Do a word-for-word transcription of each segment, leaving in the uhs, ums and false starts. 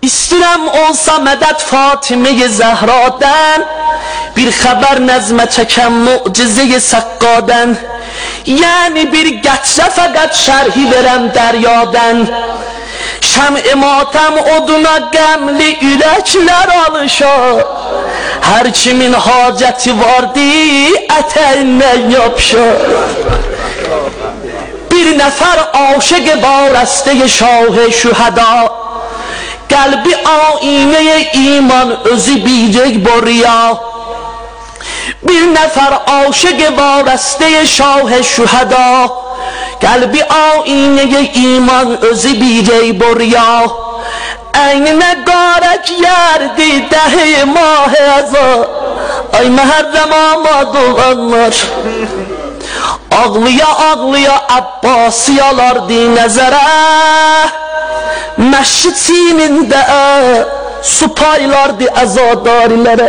İstəyirəm olsa mədəd Fatimə-i Zəhradən, bir xəbər nəzmə çəkəm mucize-i Səqqadən. Yəni bir qətrə fəqət şərhi verəm dəryadən. Şəm-i matəm oduna qəmli ürəklər alışar, hər kimin hacəti vardı ətəyindən yapışar. Bir nəfər aşıq varəstə şah şühəda, qəlbi aynə iman özü bilik borya. Bir nəfər aşıq varəstə şah şühəda, qəlbi aynə iman özü bilik borya. Əyninə qarək yerdi dəhi mah əzar, ay məhərrəm amad olanlar. Ağlıya ağlıya Abbasiyalardı nəzərə, məşid çiynində su paylardı əzadarilərə.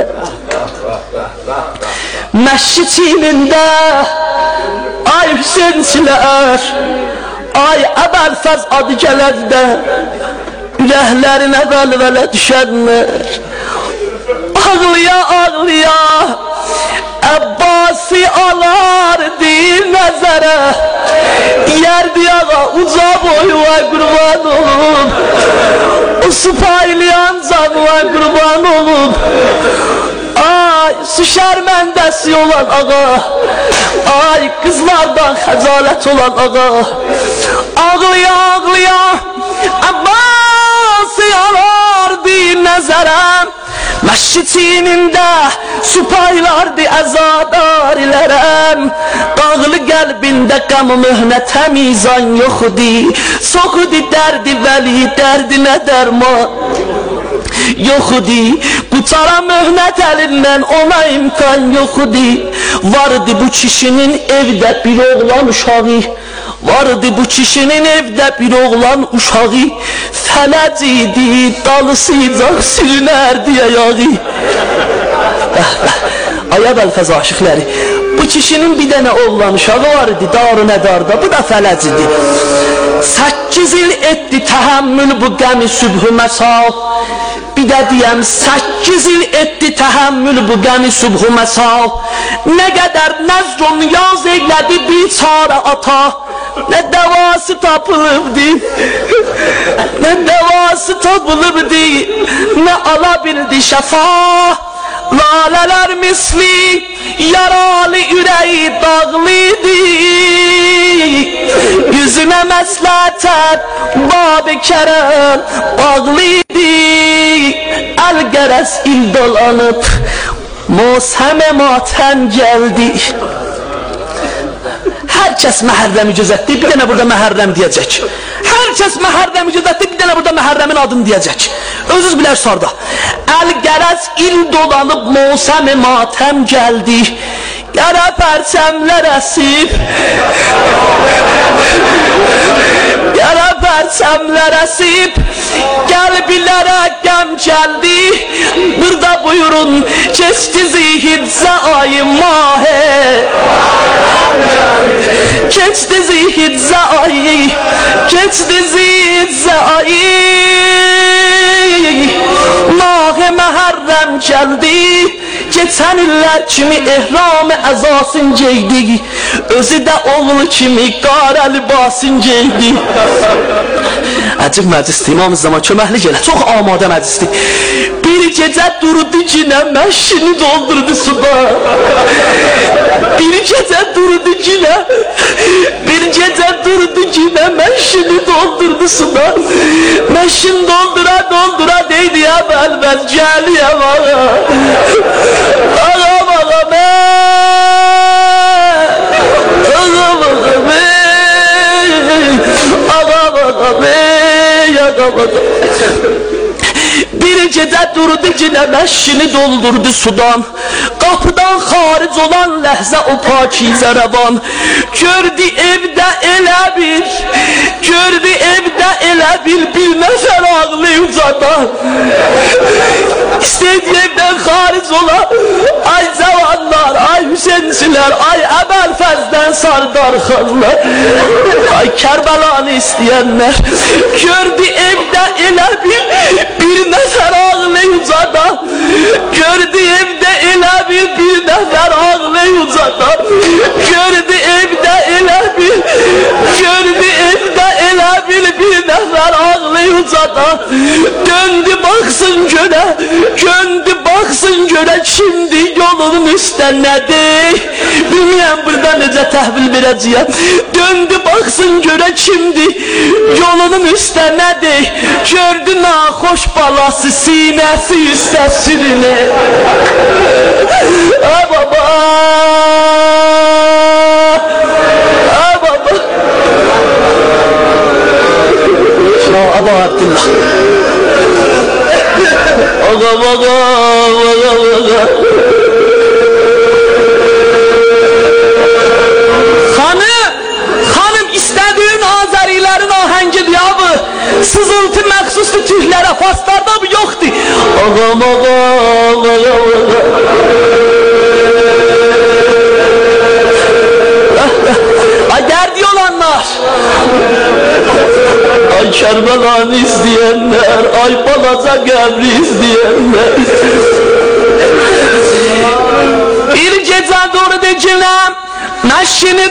Məşid çiynində ay Hüseynçilər, ay Əbəlfəz adı gələndə ürəklərinə vəlvələ düşənlər. Ağlıya ağlıya Əbbasi alardı nəzərə, yerdi ağa uca boyu ay qurban olub, o su paylayan canı ay qurban olub. Ay su şərməndəsi olan ağa, ay qızlardan xəcalət olan ağa. Ağlıya ağlıya Əbbasi alardı nəzərəm, məşid çiynində su paylardı əzadarilərəm. Dağlı qəlbində qəm möhnət həmizan yoxdi, soxdi dərdi vəli dərdinə dərman yoxdi. Qutara möhnət əlindən ona imkan yoxdi. Vardı bu kişinin evdə bir oğlan uşağı, vardı bu kişinin evdə bir oğlan uşağı. Fələc idi, dalısıyacaq sürünərdi ayağı. Ay Əbəlfəz aşıqləri, bu kişinin bir dənə oğlan uşağı var idi Darü-Nədarda, bu da fələc idi. Səkkiz il etdi təhəmmül bu qəmi sübhü məsal. Bir də deyəm, səkkiz il etdi təhəmmül bu qəmi sübhü məsal. Nə qədər nəzrun yaz eylədi biçarə ata, nə dəvası tapılıbdı, nə dəvası tapılıbdı, nə ala bildi şəfa. Lalələr misli yaralı ürəyi dağlıydı, yüzünə məslətər bab-ı kərəm bağlıydı. Əl qərəz il dolanıb Mosəm-i matəm gəldi. Hər kəs məhərrəmi gözətdi, bir dənə burada məhərrəm deyəcək. Hər kəs məhərrəmi gözətdi, bir dənə burada məhərrəmin adını deyəcək. Özünüz bilər sarda. Əl qərəz il dolanıb Mosəm-i matəm gəldi. Qərə pərçəmlər əsib, qərə pərçəmlər əsib, qəlbilərə qəm gəldi. Burada buyurun, keçdi zihicə ayı mahə, keçdi zihicə ayı, keçdi zihicə ayı. Mahə məhərrəm gəldi, geçən illər kimi ehram-ı əzasın geydi, özü də oğlu kimi qara libasın geydi. Əcib məclisdir, İmam-ı Zaman köməklik elə, çox amadə məclisdir. Bir gecə durdu günə məşini doldurdu suda, bir gecə durdu günə, bir gecə durdu günə məşini doldurdu suda. Məşin doldura doldura deydi ya Əbəlfəz gəliyəm ağa, ağam ağam ağam ağam ağam ağam ağam ağam. Bir gecə durdu günə məşini doldurdu sudan, qapıdan xaric olan ləhzə o pakizə rəvan. Gördü evdə elə bir, gördü evdə elə bir, bir nəfər ağlı ucadan. İstəydi evdən xaric ola, ay cavanlar, ay Hüseynçilər, ay Əbəlfəzdən Sardar xanlar, ay Kərbəlanı istəyənlər, gördü evdə elə bir, bir nəfər ağlayıcada, gördü evdə elə bir, bir nəfər ağlayıcada, gördü evdə elə bir, gördü evdə elə bir, bir nəfər ağlayıcada, döndü baxsın göre, döndü baxsın göre, şimdi yolunun üstə nədir? Bilməyəm burada necə təhvil verəcəyəm. Döndü baxsın göre, şimdi yolunun üstə nədir? Gördü naxoş balası sinəsi üstə sürünür. Ay baba, ay baba. Ya Abu Abdullah, ağa ağa ağa ağa. Hanım, hanım istediğin Azerilerin ahengidir ya bu. Sızıltı məxsuslu Türklərə, Faslarda bu yoxdur. Ağa ağa ağa ağa. Ay derdi olanlar, ay Kərbəlanı izleyenler, ay balaca qəbri izleyenler. Bir gecə doğru dikiləm, məşini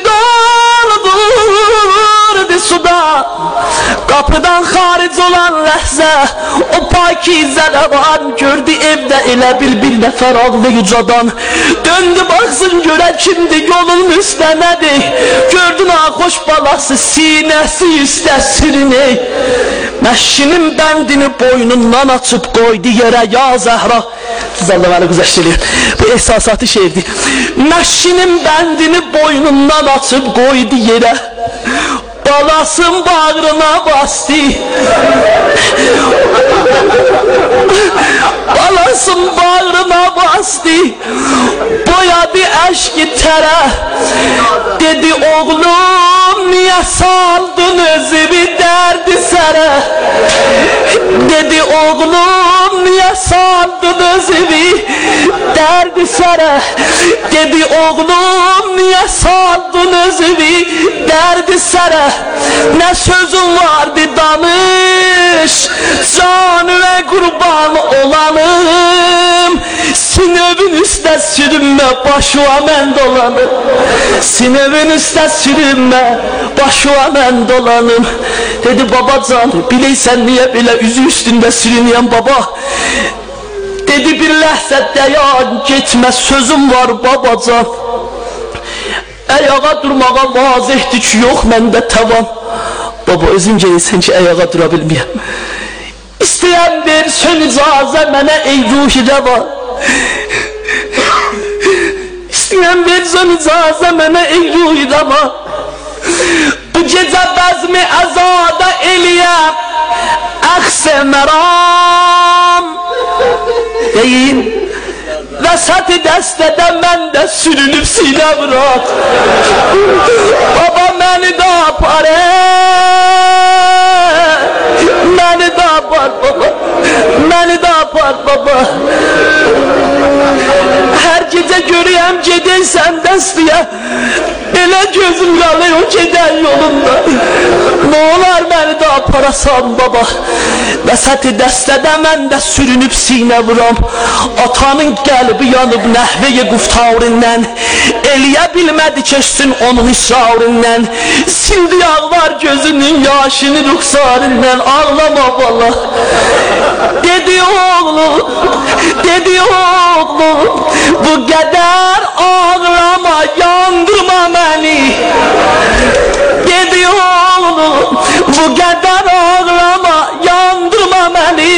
doldurdu suda. Kapıdan xaric olan ləhzə, o pakizə rəvan gördü evdə elə bil bir nəfər ağlayıcadan. Döndü baxsın görə kimdi, yolun üstə nədir? Gördü naxoş balası sinəsi üstə sürünür. Məşinin bəndini boynundan açıb qoydu yerə, ya Zəhra. Allah bana güzəşdirir. Bu ehsasatı şeirdir. Məşinin bəndini boynundan açıb qoydu yerə, balasın bağrına bastı. Balasın bağrına bastı. Boyadı eşki tere. Dedi oğlum niye saldın özümü derdi sere. Dedi oğlum niye saldın özümü derdi sere. Dedi oğlum niye saldın özümü derdi sere. Ne sözüm vardı danış, canı ve kurban olanım. Sinevin üstə sürünmə, başıma mən dolanım. Sinevin üstə sürünmə, başıma mən dolanım. Dedi babacan, bileysən niye belə üzü üstündə sürünüyəm baba. Dedi bir ləhzə dayan, getmə, sözüm var babacan. Ayağa durmağa vazihdir ki, yox məndə tavan. Baba özün gelirsən ki, ayağa dura bilməyəm. İstəyən versin icazə mənə ey ruhi rəva. İstəyən versin icazə mənə ey ruhi rəva. Bu gecə bəzmi əzada eləyəm, əxs-i məram. Deyin, vəsat-ı dəstədə mən də sürünüb sinə bırak. Baba məni də apar, məni də apar baba, məni də apar baba. Hər gecə görəyəm gedirsən dəstəyə, belə gözüm qalır o gedən yolunda. Nə olar məni də aparasan baba. Vəsat-ı dəstədə mən də sürünüb sinə vuram. Atanın qəlbi yanıb nəhvəyə quftarından, eləyə bilmədi keçsin onun israrından. Sildi ağlar gözünün yaşını ruxsarından. Ağlama bala. Dedi oğlum, dedi oğlum, bu qədər ağlama, yandırma məni. Dedi oğlum, bu qədər ağlama, yandırma məni.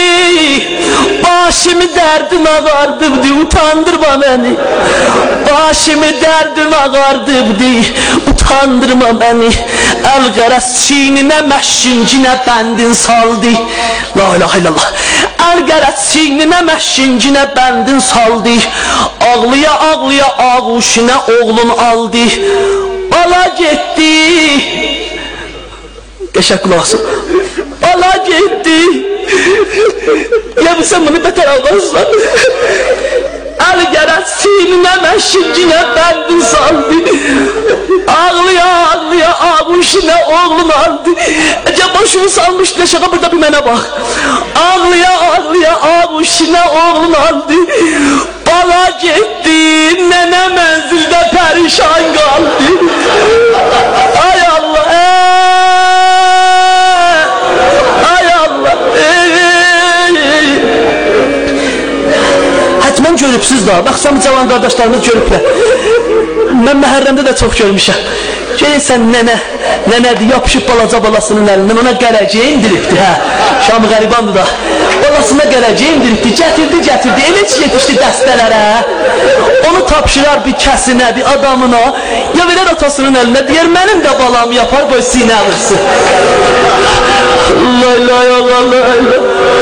Başımı dərdin ağardıbdı, utandırma məni. Başımı dərdin ağardıbdı, utandırma məni. Əl qərəz çininə məşşincinə bəndin saldı. La ilahe illallah. Əl qərəz çininə məşşincinə bəndin saldı. Ağlıya ağlıya ağuşuna oğlun aldı. Bala getdi. Qəşək qulaq asın. Bala getdi. Ya bu sen bunu beter ağlarsan. Ali gərək sininə məşikinə bəndi saldı. Ağlıya ağlıya ağuşinə oğlun aldı. Əcə başını salmış leşağa burada bir mənə bax. Ağlıya ağlıya ağuşinə oğlun aldı. Bala getdi, nənə mənzildə pərişan qaldı. Ay Allah, ay Allah. Hətmən görübsüz da, baxsam cavan qardaşlarımız görüblər. Mən məhərrəmdə də çox görmüşəm. Görürsən nənə, nənədir, yapışıb balaca balasının əlindən, ona gələcəyi indiribdi, hə. Şam qəribandır da. Balasına gələcəyi indiribdi, gətirdi, gətirdi, elə ki yetişdi dəstələrə. Onu tapşırar bir kəsinə, bir adamına, ya verər atasının əlinə, deyər, mənim də balam yapar, qoy sinə alırsın. Allah, Allah, Allah, Allah.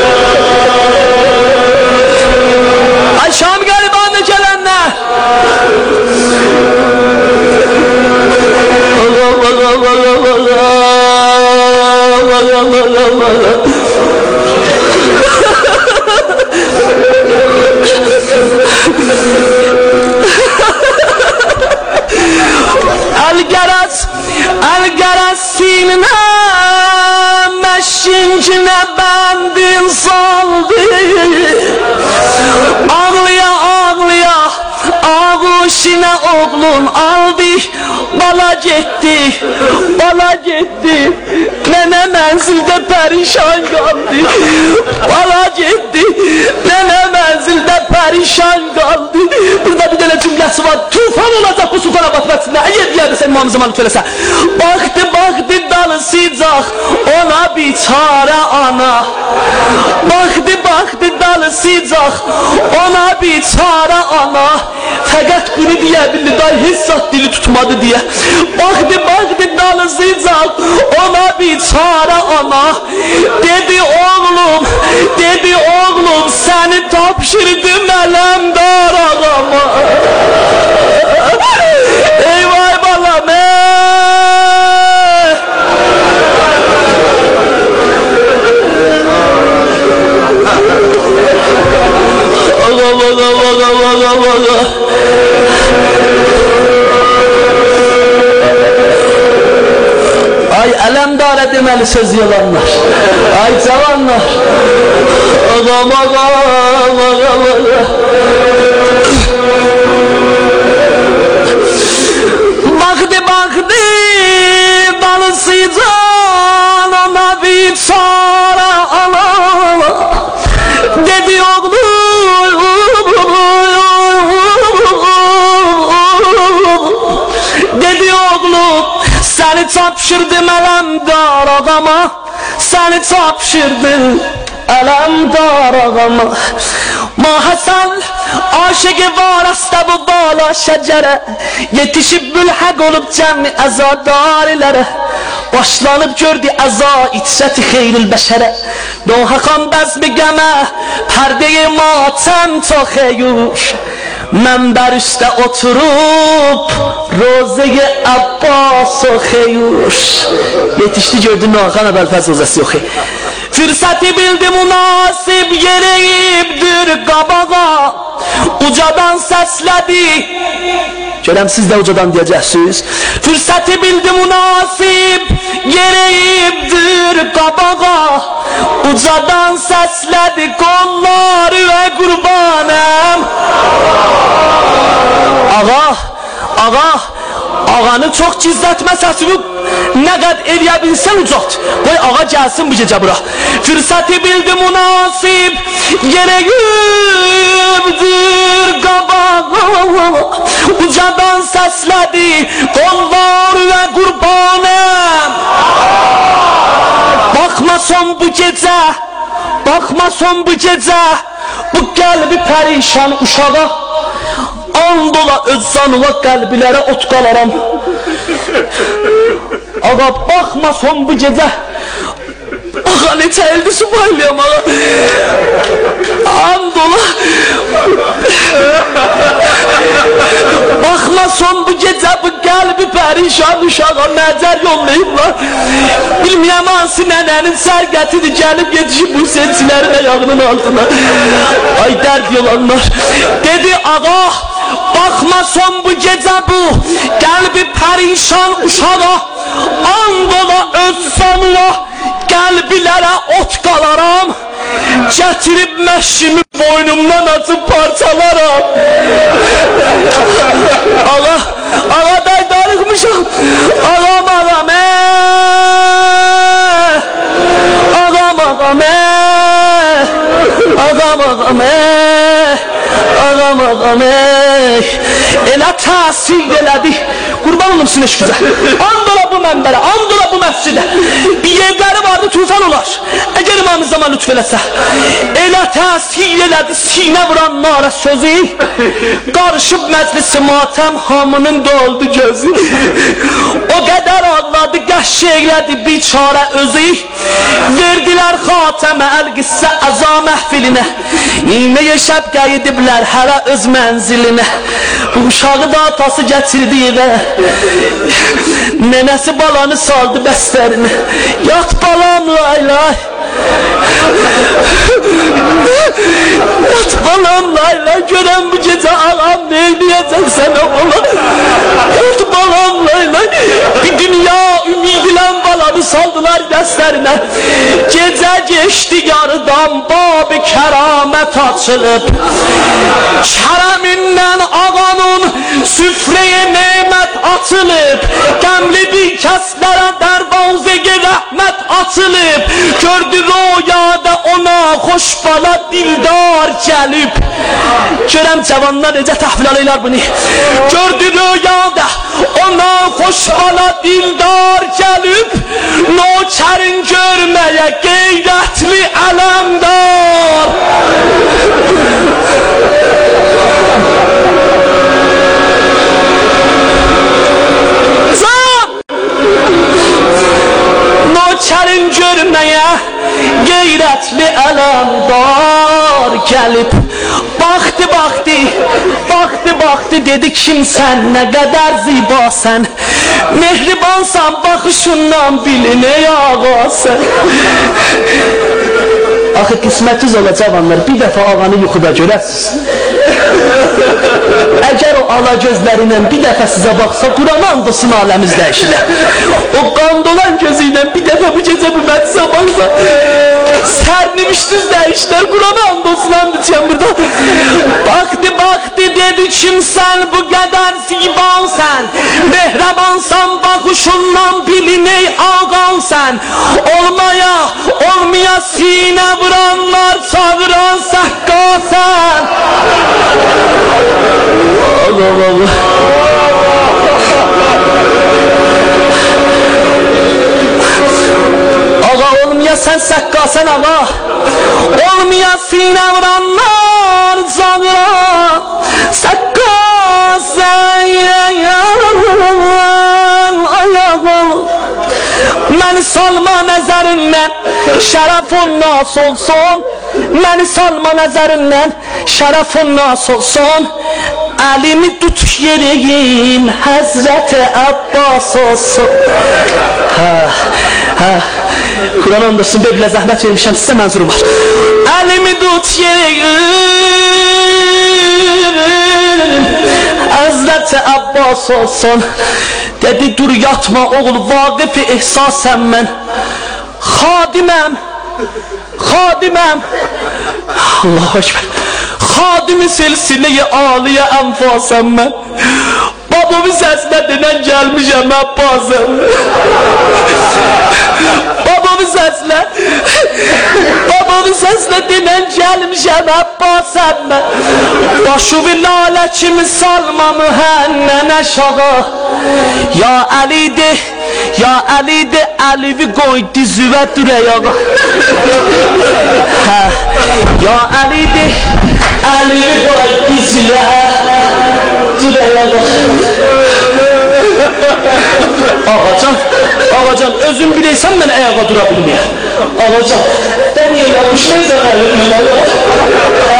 Ay Şam qəribanı gələnlər. Əl-gərəz, əl-gərəz sininə məşincinə bəndin saldı. Ağlıya ağlıya ağuşinə oğlun aldı. Bala getdi, bala getdi, nənə mənzildə pərişan qaldı. Bala getdi, nənə mənzildə pərişan qaldı. Burada bir dənə cümləsi var, tufan olacaq bu Sultanabad mətnində. Əgər deyərdə sən İmam Zamanı söyləsə. Baxdı, baxdı dalısıcaq, ona biçarə ana. Baxdı, baxdı dalısıcaq, ona biçarə ana. Fəqət bunu deyə bildi, day hissat dili tutmadı deyə. Baxdı, baxdı dalısıcaq, ona biçarə ana. Dedi oğlum, dedi oğlum, səni tapşırdım ələmdar ağama. Ey vay balam, ey. Allah Allah Allah Allah Allah Allah. Ay ələmdara deməli söz yalanlar. Ay cavanlar. Ağam ağam ağam ağam. Baxdı baxdı dalısıcan ona bir çara ala. Dedi oğlum, dedi oğlum, səni tapşırdım ələmdar ağama, səni tapşırdım ələmdar ağama. Mahəsən aşıqı var asta bu bala şəcərə, yetişib mülhəq olub cəmi əzadarilərə. Başlanıb gördü əza içsəti xeyril bəşərə. Nohəqan bəzmi qəmə, pərdeyi matəm toxeyur. Mənbər üstə oturub, Roze-i Abbas oxeyur. Yetişdi gördü Nohəqan əbəlfəz rozəsi oxey. Fürsəti bildi münasib yereyibdir qabağa. Ucadan səslədi. Görəm siz də ucadan deyəcəksiniz. Fürsəti bildi münasib yereyibdir qabağa. Ucadan səslədi qolları və qurbanəm. Ağa, ağa, ağanı çox gizlətmə səsini, nə qəd eləyə bilsən ucalt. Qoy ağa gəlsin bu gecə bura. Fürsəti bildi münasib yereyibdir qabağa. Ucadan səslədi qollar və qurbanəm. Baxma son bu gecə, baxma son bu gecə, bu qəlbi pərişan uşağa. And ola öz canıla qəlbilərə ot qalaram. Ağa baxma son bu gecə. Ağa neçə eldir subaylıyam ağa. Andola Bakma son bu gece bu kalbi perişan uşağa nəzər yollayıblar. Bilməyəm hansı nənənin sərgətidir gəlib yetişib bu seçilərin ayağının altına. Ay dərd yolanlar. Dedi ağa bakma son bu gece bu kalbi perişan uşağa Andola öz sonuna qəlbilərə ot qalaram. Gətirib məşimi boynumdan açıb parçalaram. Ağa, ağa daydarıqmışam. Ağam, ağam, eee. Ağam, ağam, eee. Ağam, ağam, eee. Ağam, ağam, eee. Elə təsir elədi. Qurban olumsun eşküzə. Andola bu mənbələ, andola bu məscidə. Bir yerləri vardı tufan olar. Əgər imamı zaman lütf eləsə. Elə təsir elədi sinə vuran nara sözü. Qarışıb məclisi matəm hamının doldu gözü. O qədər ağladı qəşş eylədi biçarə özü. Verdilər xatəmə əl-qissə əza məhfilinə. İynəyə şəb qəyidiblər hələ öz mənzilinə. Bu uşağı da atası gətirdi evə. Nənəsi balanı saldı bəstərinə. Yat balam lay lay. Yat balam lay lay. Görən bu gecə ağam ne eləyəcək sənə oğlan. Yat balam lay lay. Bir dünya ümidilən balanı saldılar bəstərinə. Gecə geçdi yarıdan bab-ı kəramət açılıb. Kərəmindən ağanın süfreye nemət açılıb. Qəmli bir kəslərə dərvazə-i rəhmət açılıb. Gördü rüyada ona xoş bala dildar gəlib. Görəm cavanlar necə təhvil alırlar bunu. Gördü rüyada ona xoş bala dildar gəlib. Nökərin görməyə qeyrətli ələmdar. Nökərin görməyə qeyrətli ələmdar gəlib. Baxdı, baxdı, baxdı, baxdı, dedi kimsən, nə qədər zibasən. Mehribansan, baxışından bilin ey ağasən. Axı qismətiz olacaq anlar, bir dəfə ağanı yuxuda görəsiz. Əgər o ala gözlərinlə bir dəfə sizə baxsa, Quran andolsun aləmiz dəyişilər. O qandolan gözü ilə bir dəfə bu gecə bu məclisə baxsa, sərnimişdiz dəyişlər, Quran andolsun andolsun burada. Baxdı, baxdı, dedi kimsən, bu qədər zibansən. Mehrabansan, baxışından bilin ey ağansən. Olmaya, olmaya sinə vuranlar çağıran səhqasən. Allah Allah. Ağa olmaya sen səhqasən ağa. Olmaya sinə vuranlar çağıran səhqasən. Ayağım məni salma nəzərindən şərəfun nas olsun. Məni salma nəzərindən şərəfun nas olsun. Əlimi tut yeriyim Həzrət-i Abbas olsun. Hə, hə. Quran andolsun belə zəhmət vermişəm, sizə mənzuru var. Əlimi tut yeriyim Həzrət-i Abbas olsun. Dedi dur yatma oğul, vaqif-i ihsasən mən. Xadiməm, xadiməm. Allahu Ekber. Xadimi silsilə-i aliyə ənfasəm mən. Babamın səsinə dinən gəlmişəm Abbasəm. Babamın səsinə Babamın səsinə dinən gəlmişəm Abbasəm mən. Başı-ı lalə kimi salma mühənnən aşağı. Ya Əlidir, ya Əlidir, Əlivi qoy dizüvə dürəyağa. Hə, ya Əlidir, Əlivi qoy dizüvə dürəyağa. Ağacan, ağacan, özün bileysən mən ayağa dura bilməyəm. Ağacan. Sən niyə yapışmaysan əlimlə?